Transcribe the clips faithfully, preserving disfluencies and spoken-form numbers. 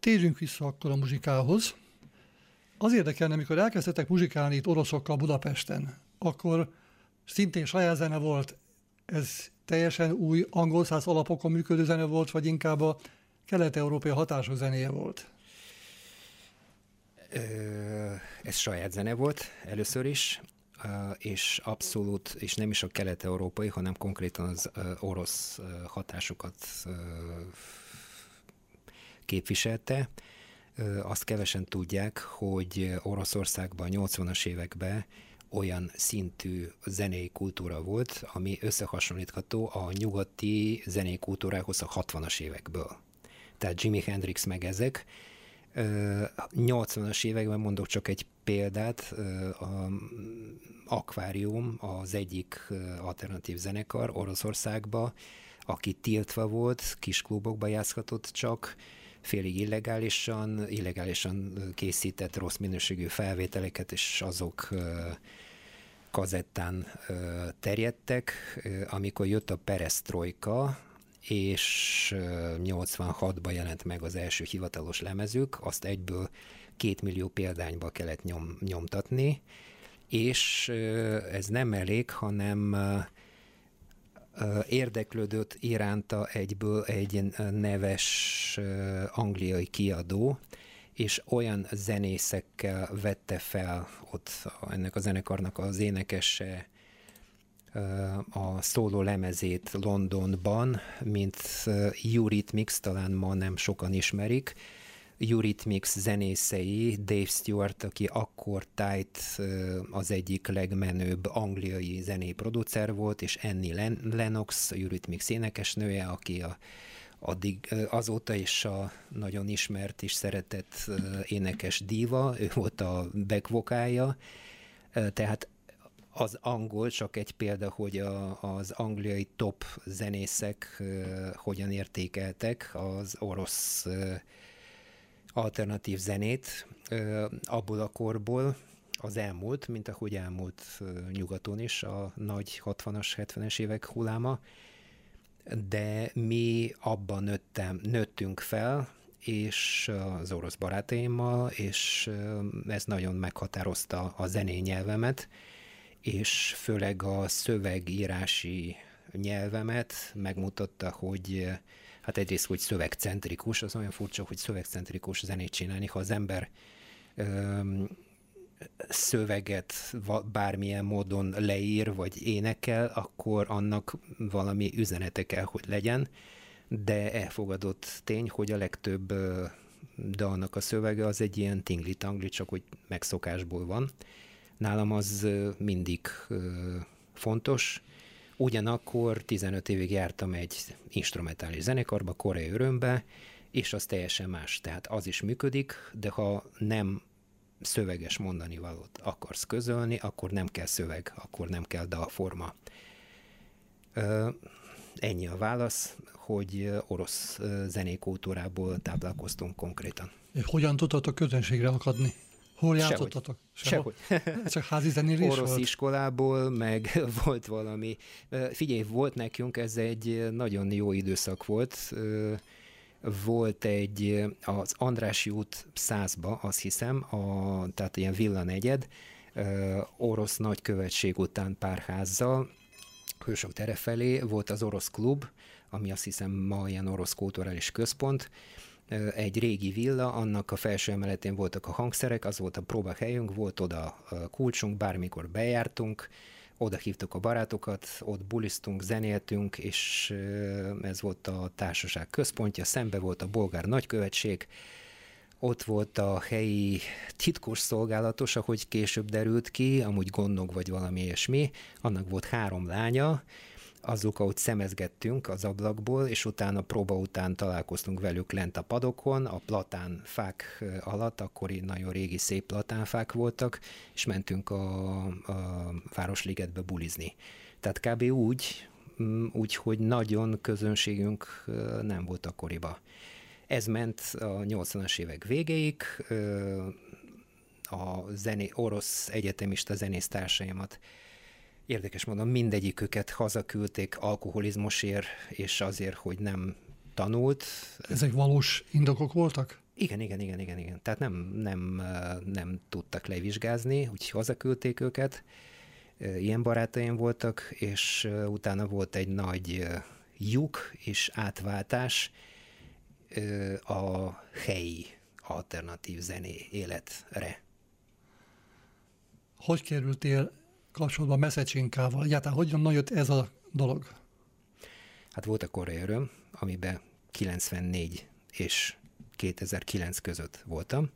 térjünk vissza akkor a muzsikához. Az érdekelne, amikor elkezdtetek muzsikálni itt oroszokkal Budapesten, akkor szintén saját zene volt, ez teljesen új angol száz alapokon működő zene volt, vagy inkább a kelet-európai hatású zenéje volt? Ez saját zene volt először is, és abszolút, és nem is a kelet-európai, hanem konkrétan az orosz hatásokat képviselte. Azt kevesen tudják, hogy Oroszországban a nyolcvanas években olyan szintű zenei kultúra volt, ami összehasonlítható a nyugati zenei kultúrához a hatvanas évekből. Tehát Jimi Hendrix meg ezek. nyolcvanas években mondok csak egy példát, a Aquarium az egyik alternatív zenekar Oroszországban, aki tiltva volt, kis klubokba játszhatott csak, félig illegálisan, illegálisan készített rossz minőségű felvételeket, és azok kazettán terjedtek. Amikor jött a perestrojka, és nyolcvanhatban jelent meg az első hivatalos lemezük, azt egyből két millió példányba kellett nyom, nyomtatni, és ez nem elég, hanem érdeklődött iránta egyből egy neves angliai kiadó, és olyan zenészekkel vette fel ott ennek a zenekarnak az énekese a szóló lemezét Londonban, mint Eurythmics, talán ma nem sokan ismerik. Eurythmics zenészei, Dave Stewart, aki akkor tájt az egyik legmenőbb angliai zenéproducer volt, és Annie Lennox, Eurythmics énekesnője, aki a, addig azóta is a nagyon ismert és szeretett énekes díva, ő volt a back vokálja, tehát az angol, csak egy példa, hogy a, az angliai top zenészek uh, hogyan értékeltek az orosz uh, alternatív zenét uh, abból a korból, az elmúlt, mint ahogy elmúlt uh, nyugaton is a nagy hatvanas, hetvenes évek hulláma, de mi abban nőttem, nőttünk fel, és az orosz barátaimmal, és uh, ez nagyon meghatározta a zenei nyelvemet, és főleg a szövegírási nyelvemet megmutatta, hogy hát egyrészt, hogy szövegcentrikus, az olyan furcsa, hogy szövegcentrikus zenét csinálni, ha az ember öm, szöveget bármilyen módon leír, vagy énekel, akkor annak valami üzenete kell, hogy legyen, de elfogadott tény, hogy a legtöbb dalnak a szövege az egy ilyen tingli-tangli, csak hogy megszokásból van. Nálam az mindig fontos. Ugyanakkor tizenöt évig jártam egy instrumentális zenekarba, Koreai Örömbe, és az teljesen más. Tehát az is működik, de ha nem szöveges mondani valót akarsz közölni, akkor nem kell szöveg, akkor nem kell dalforma. Ennyi a válasz, hogy orosz zenékultúrából táplálkoztunk konkrétan. Hogyan tudtatok közönségre akadni? Hol játszottatok? Sehogy. Sehogy. Csak házi zenélés Orosz volt? iskolából, meg volt valami. Figyelj, volt nekünk, ez egy nagyon jó időszak volt. Volt egy, az Andrássy út százba, azt hiszem, a, tehát ilyen villanegyed, orosz nagykövetség után pár házzal, Hősök tere felé volt az orosz klub, ami azt hiszem ma ilyen orosz kulturális központ, egy régi villa, annak a felső emeletén voltak a hangszerek, az volt a próbahelyünk, volt oda kulcsunk, bármikor bejártunk, oda hívtuk a barátokat, ott buliztunk, zenéltünk, és ez volt a társaság központja, szembe volt a bolgár nagykövetség, ott volt a helyi titkos szolgálatos, ahogy később derült ki, amúgy gondnok vagy valami ilyesmi, annak volt három lánya, azok, ahogy szemezgettünk az ablakból, és utána próba után találkoztunk velük lent a padokon, a platánfák alatt, akkori nagyon régi szép platánfák voltak, és mentünk a, a Városligetbe bulizni. Tehát kb. úgy, úgy, hogy nagyon közönségünk nem volt akkoriban. Ez ment a nyolcvanas évek végéig, a zené, orosz egyetemista zenésztársaimat érdekes módon mindegyiküket hazaküldték alkoholizmusért, és azért, hogy nem tanult. Ezek valós indokok voltak? Igen, igen, igen, igen, igen. Tehát nem, nem, nem tudtak levizsgázni, úgyhogy hazaküldték őket. Ilyen barátaim voltak, és utána volt egy nagy lyuk és átváltás a helyi alternatív zené életre. Hogy kerültél kapcsolatba Messzecsínkával? Egyáltalán hogyan jött ez a dolog? Hát volt a korai öröm, amiben kilencvennégy és kétezer-kilenc között voltam.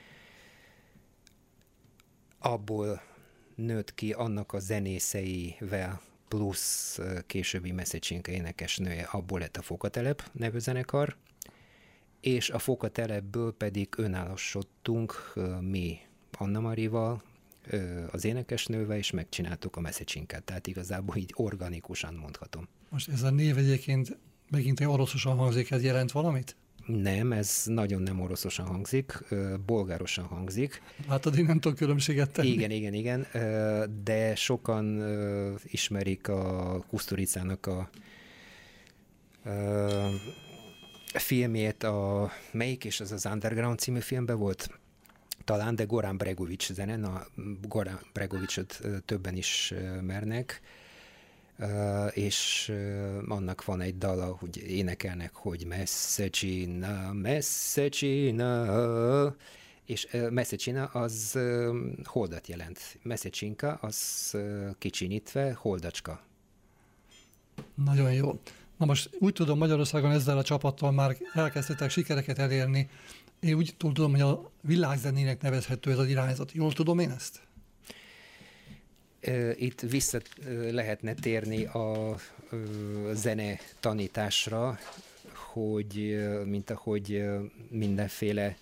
Abból nőtt ki annak a zenészeivel, plusz későbbi Messzecsínka énekesnője, abból lett a Fokatelep nevű zenekar, és a Fokatelepből pedig önállosodtunk mi Anna Marival, az énekesnővel, és megcsináltuk a Messzecsínkát, tehát igazából így organikusan mondhatom. Most ez a név egyébként megint egy oroszosan hangzik, ez jelent valamit? Nem, ez nagyon nem oroszosan hangzik, bolgárosan hangzik. Látod, én nem tudom különbséget tenni. Igen, igen, igen, de sokan ismerik a Kusturicának a filmjét, a melyik, és az az Underground című filmben volt, talán, de Goran Bregović zene, na, Goran Bregovićot többen is mernek, és annak van egy dala, hogy énekelnek, hogy Messzecsina, Messzecsina, és Messzecsina az holdat jelent. Messzecsínka az kicsinyítve holdacska. Nagyon jó. Na most úgy tudom, Magyarországon ezzel a csapattal már elkezdtetek sikereket elérni. Én úgy tudom, hogy a világzenének nevezhető ez az irányzat. Jól tudom én ezt? Itt vissza lehetne térni a zene tanításra, hogy mint ahogy mindenféle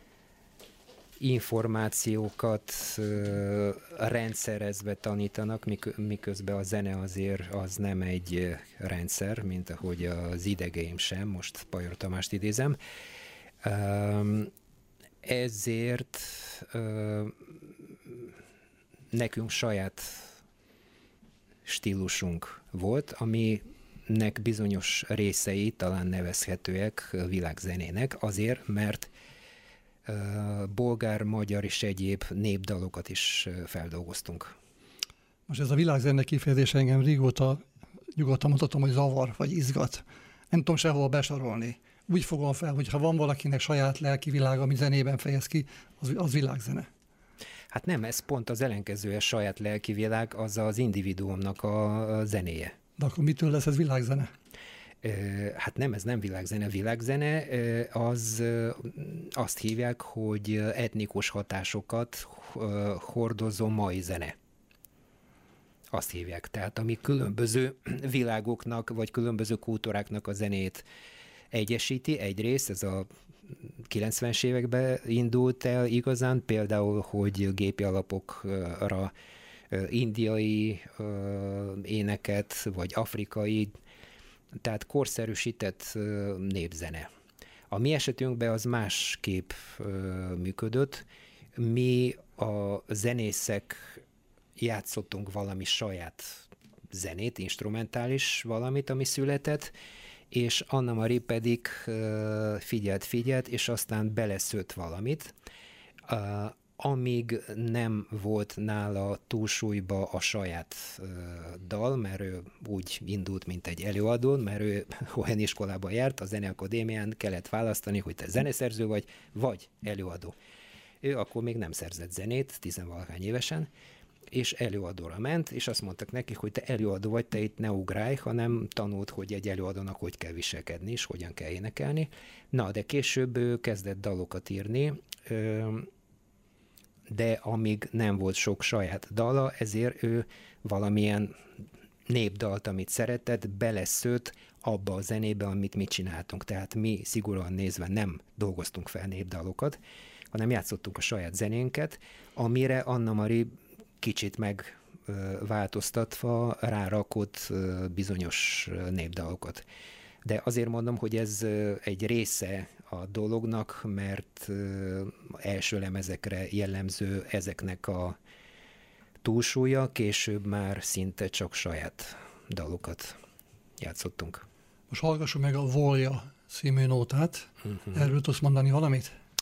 információkat rendszerezve tanítanak, miközben a zene azért az nem egy rendszer, mint ahogy az idegeim sem, most Pajor Tamást idézem. Ezért nekünk saját stílusunk volt, aminek bizonyos részei talán nevezhetőek világzenének, azért, mert bolgár, magyar és egyéb népdalokat is feldolgoztunk. Most ez a világzene kifejezés engem régóta nyugodtan mondhatom, hogy zavar vagy izgat. Nem tudom sehol besorolni. Úgy fogom fel, hogy ha van valakinek saját lelki világa, ami zenében fejez ki, az, az világzene. Hát nem, ez pont az ellenkezője, saját lelki világ, az az individuumnak a zenéje. De akkor mitől lesz ez világzene? Hát nem, ez nem világzene. Világzene az azt hívják, hogy etnikus hatásokat hordozó mai zene. Azt hívják. Tehát ami különböző világoknak, vagy különböző kultúráknak a zenét egyesíti. Egyrészt ez a kilencvenes években indult el igazán, például, hogy gépi alapokra indiai éneket, vagy afrikai, tehát korszerűsített népzene. A mi esetünkben az másképp működött. Mi a zenészek játszottunk valami saját zenét, instrumentális valamit, ami született, és Anna Mari pedig figyelt, figyelt, és aztán beleszőtt valamit, amíg nem volt nála túlsúlyba a saját dal, mert ő úgy indult, mint egy előadó, mert ő olyan iskolában járt, a Zeneakadémián kellett választani, hogy te zeneszerző vagy, vagy előadó. Ő akkor még nem szerzett zenét, tizenvalahány évesen, és előadóra ment, és azt mondtak neki, hogy te előadó vagy, te itt ne ugrálj, hanem tanult, hogy egy előadónak hogy kell viselkedni, és hogyan kell énekelni. Na, de később ő kezdett dalokat írni, de amíg nem volt sok saját dala, ezért ő valamilyen népdalt, amit szeretett, beleszőtt abba a zenébe, amit mi csináltunk. Tehát mi szigorúan nézve nem dolgoztunk fel népdalokat, hanem játszottunk a saját zenénket, amire Anna Mari kicsit megváltoztatva rárakott bizonyos népdalokat. De azért mondom, hogy ez egy része a dolognak, mert első lemezekre jellemző ezeknek a túlsúlya, később már szinte csak saját dalokat játszottunk. Most hallgassuk meg a Volja című nótát. Uh-huh. Erről tudsz mondani valamit?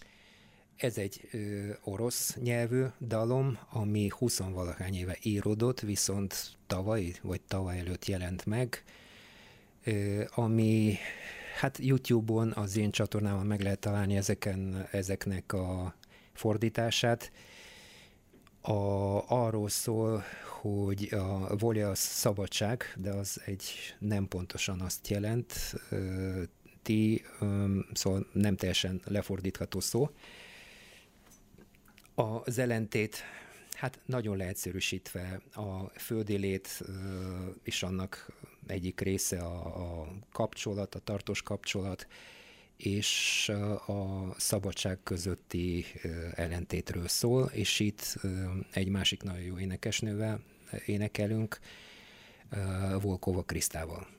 Ez egy ö, orosz nyelvű dalom, ami huszonvalahány éve íródott, viszont tavaly vagy tavaly előtt jelent meg, ö, ami hát YouTube-on az én csatornámon meg lehet találni ezeken, ezeknek a fordítását. A, arról szól, hogy a volja a szabadság, de az egy nem pontosan azt jelent, ö, ti, ö, szóval nem teljesen lefordítható szó. Az ellentét, hát nagyon leegyszerűsítve a földi lét és annak egyik része a, a kapcsolat, a tartós kapcsolat, és a szabadság közötti ellentétről szól, és itt egy másik nagyon jó énekesnővel énekelünk, Volkova Krisztával.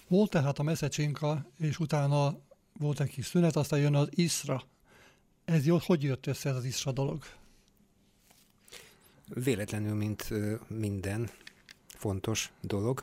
Volt tehát a Meszecsinka, és utána volt egy kis szünet, aztán jön az Iszra. Ez jó, hogy jött össze ez az Iszra dolog? Véletlenül, mint minden fontos dolog.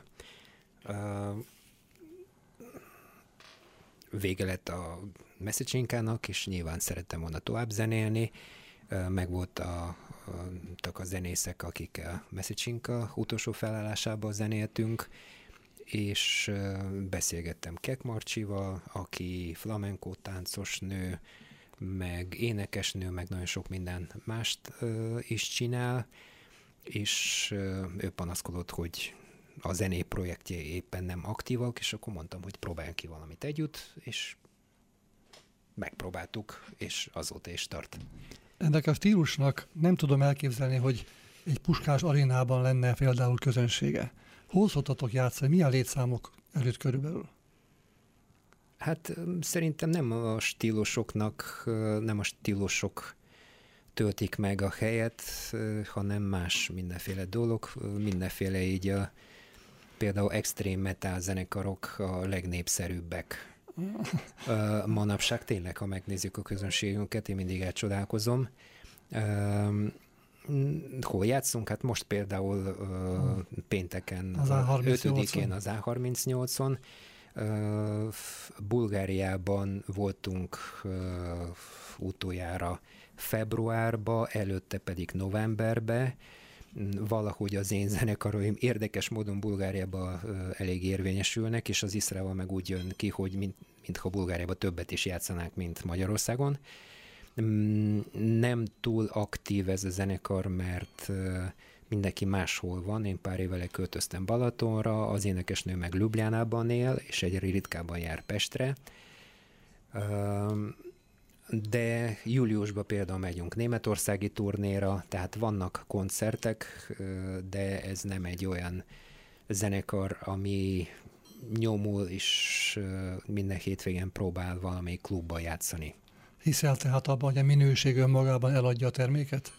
Vége lett a Meszecsinkának, és nyilván szerettem volna tovább zenélni. Meg volt a, a zenészek, akikkel Meszecsinka utolsó felállásában zenéltünk, és beszélgettem Kek Marcsival, aki flamenco táncos nő, meg énekesnő, meg nagyon sok minden mást is csinál, és ő panaszkodott, hogy a zené projektje éppen nem aktívak, és akkor mondtam, hogy próbáljunk ki valamit együtt, és megpróbáltuk, és azóta is tart. Ennek a stílusnak nem tudom elképzelni, hogy egy Puskás arénában lenne például közönsége. Hol szoktatok játszani? Milyen létszámok előtt körülbelül? Hát szerintem nem a stílusoknak, nem a stílusok töltik meg a helyet, hanem más mindenféle dolog, mindenféle így a, például extrém metal zenekarok a legnépszerűbbek. Manapság tényleg, ha megnézzük a közönségünket, én mindig elcsodálkozom. Hol játszunk? Hát most például uh, pénteken, az ötödikén az á harmincnyolcon. Uh, Bulgáriában voltunk uh, utoljára februárba, előtte pedig novemberbe. Valahogy az én zenekaroim érdekes módon Bulgáriában uh, elég érvényesülnek, és az Iszrával meg úgy jön ki, hogy mint, mintha Bulgáriában többet is játszanák, mint Magyarországon. Nem túl aktív ez a zenekar, mert mindenki máshol van. Én pár évvel költöztem Balatonra, az énekesnő meg Ljubljánában él, és egyre ritkábban jár Pestre. De júliusban például megyünk németországi turnéra, tehát vannak koncertek, de ez nem egy olyan zenekar, ami nyomul, és minden hétvégén próbál valamelyik klubban játszani. Hiszel tehát abban, hogy a minőség önmagában eladja a terméket?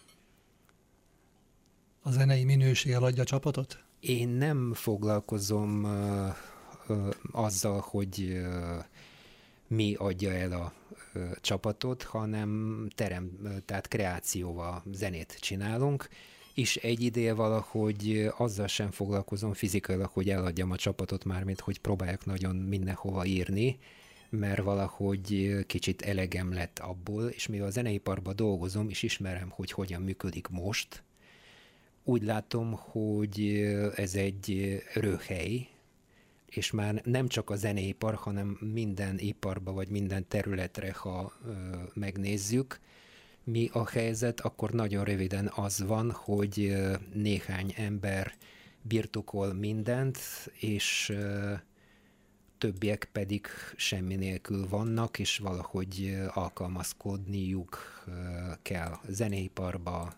A zenei minőség eladja a csapatot? Én nem foglalkozom uh, uh, azzal, hogy uh, mi adja el a uh, csapatot, hanem terem, uh, tehát kreációval zenét csinálunk, és egy ideje valahogy azzal sem foglalkozom fizikailag, hogy eladjam a csapatot, mármint hogy próbálják nagyon mindenhova írni, mert valahogy kicsit elegem lett abból, és mivel a zeneiparban dolgozom, és ismerem, hogy hogyan működik most, úgy látom, hogy ez egy röhely, és már nem csak a zeneipar, hanem minden iparba, vagy minden területre, ha ö, megnézzük, mi a helyzet, akkor nagyon röviden az van, hogy ö, néhány ember birtokol mindent, és ö, többiek pedig semmi nélkül vannak, és valahogy alkalmazkodniuk kell zeneiparba.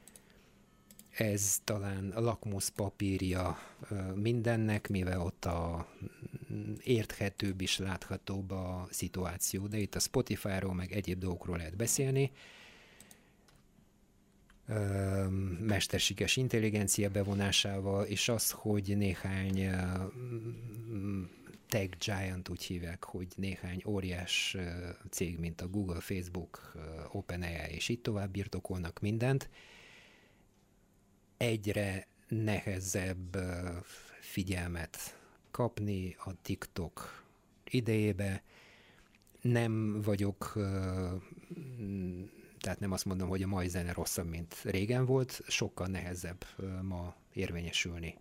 Ez talán a lakmuszpapírja mindennek, mivel ott a érthetőbb és láthatóbb a szituáció. De itt a Spotify-ról, meg egyéb dolgokról lehet beszélni. Mesterséges intelligencia bevonásával, és az, hogy néhány tech giant, úgy hívják, hogy néhány óriás cég, mint a Google, Facebook, OpenAI, és így tovább birtokolnak mindent. Egyre nehezebb figyelmet kapni a TikTok idejébe. Nem vagyok, tehát nem azt mondom, hogy a mai zene rosszabb, mint régen volt, sokkal nehezebb ma érvényesülni.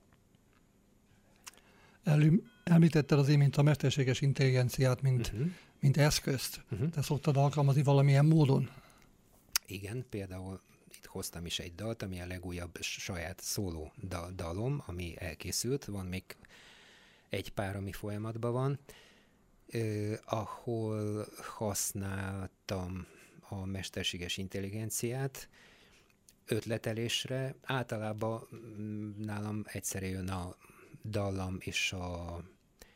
El, említetted az imént a mesterséges intelligenciát, mint, uh-huh. mint eszközt. Uh-huh. Te szoktad alkalmazni valamilyen módon? Igen, például itt hoztam is egy dalt, ami a legújabb saját szóló dal- dalom, ami elkészült, van még egy pár, ami folyamatban van, eh, ahol használtam a mesterséges intelligenciát ötletelésre. Általában nálam egyszerre jön a dallam és a, a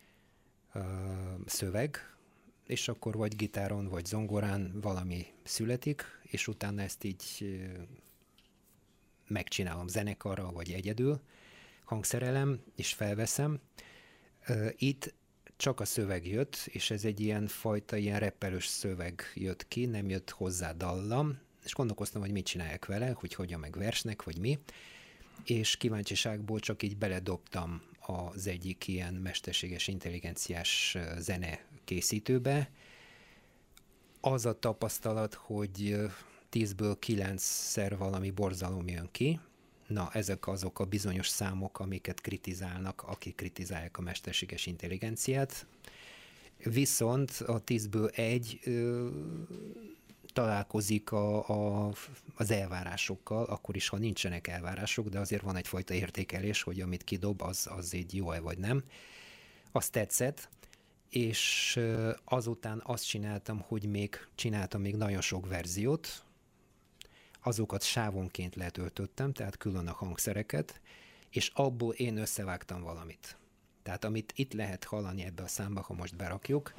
szöveg, és akkor vagy gitáron, vagy zongorán valami születik, és utána ezt így megcsinálom zenekarra, vagy egyedül, hangszerelem, és felveszem. Itt csak a szöveg jött, és ez egy ilyen fajta, ilyen reppelős szöveg jött ki, nem jött hozzá dallam, és gondolkoztam, hogy mit csinálják vele, hogy hogyan meg versnek, vagy mi, és kíváncsiságból csak így beledobtam az egyik ilyen mesterséges intelligenciás zene készítőbe. Az a tapasztalat, hogy tízből kilencszer valami borzalom jön ki. Na, ezek azok a bizonyos számok, amiket kritizálnak, akik kritizálják a mesterséges intelligenciát. Viszont a tízből egy ö, találkozik a, a, az elvárásokkal, akkor is, ha nincsenek elvárások, de azért van egyfajta értékelés, hogy amit kidob, az, az így jó-e vagy nem. Azt tetszett, és azután azt csináltam, hogy még csináltam még nagyon sok verziót, azokat sávonként letöltöttem, tehát külön a hangszereket, és abból én összevágtam valamit. Tehát amit itt lehet hallani ebbe a számba, ha most berakjuk,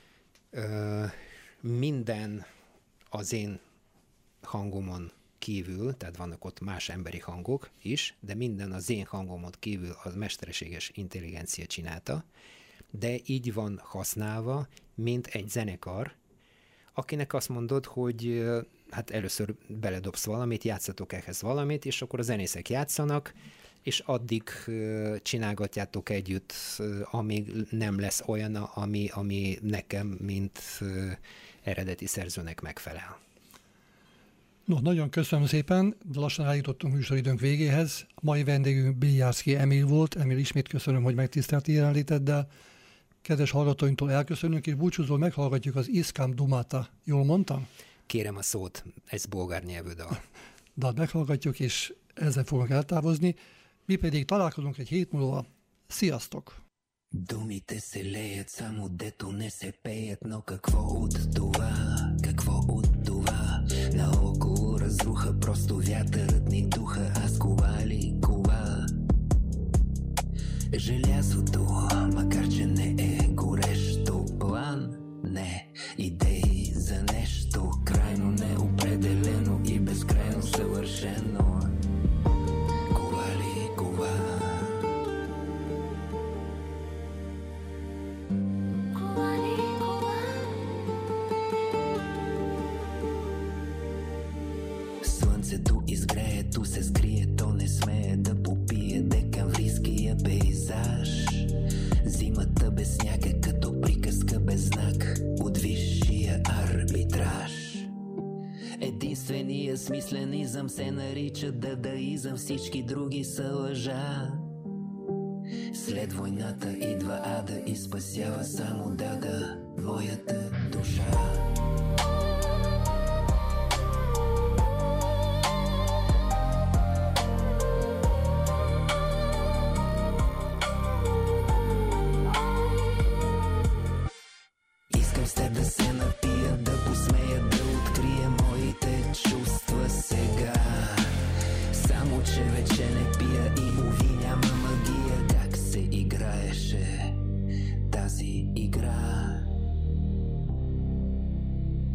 minden az én hangomon kívül, tehát vannak ott más emberi hangok is, de minden az én hangomon kívül az mesterséges intelligencia csinálta, de így van használva, mint egy zenekar, akinek azt mondod, hogy hát először beledobsz valamit, játszatok ehhez valamit, és akkor a zenészek játszanak, és addig csinálgatjátok együtt, amíg nem lesz olyan, ami, ami nekem, mint eredeti szerzőnek megfelel. No, nagyon köszönöm szépen, lassan eljutottunk műsoridőnk végéhez. A mai vendégünk Biljárszky Emil volt. Emil, ismét köszönöm, hogy megtisztelti jelenléteddel. Kedves hallgatóinktól elköszönünk, és búcsúzól meghallgatjuk az Iskam Dumata. Jól mondtam? Kérem a szót, ez bolgár nyelvű dal. Dalt meghallgatjuk, és ezzel fogunk eltávozni. Mi pedig találkozunk egy hét múlva. Sziasztok! Думите се леят само дето не се пеят, но какво от това, какво от това? Наоколо разруха, просто вятърът ни духа, аз кова ли кова? Желязото, макар че не е горещо, план не, идеи за нещо крайно неопределено и безкрайно съвършено. Кова ли кова? Слънцето изгрее, ту се скрие, то не смее да попие декамврийския пейзаж. Зимата без сняг е като приказка без знак от висшия арбитраж. Единствения смисленизъм се нарича дадаизъм, всички други са лъжа. След войната идва ада и спасява само дада, твоята душа. Да се напия, да посмея, да открия моите чувства сега. Само че вече не пия и уви няма магия. Как се играеше тази игра?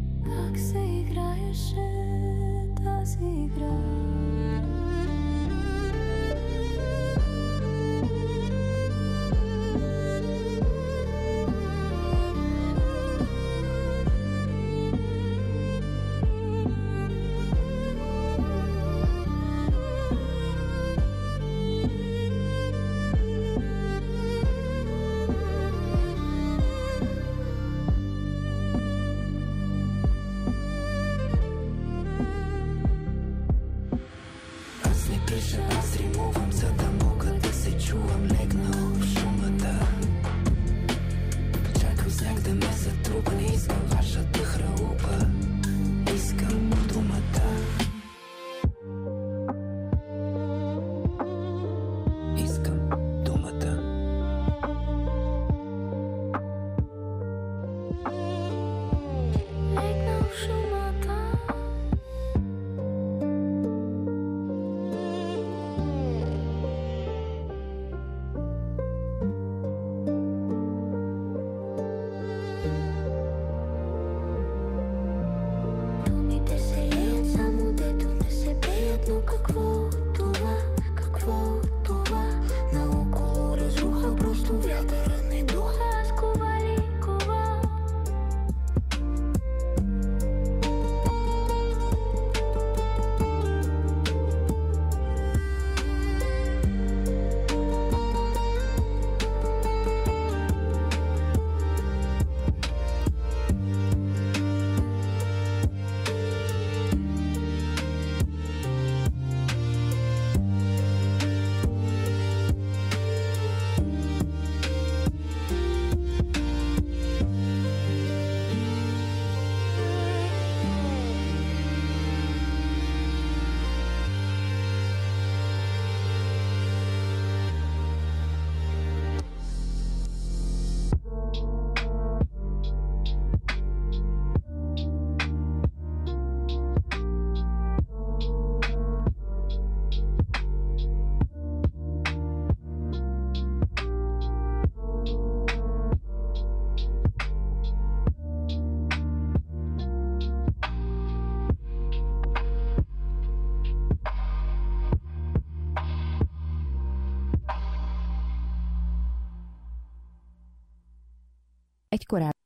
egy korábbi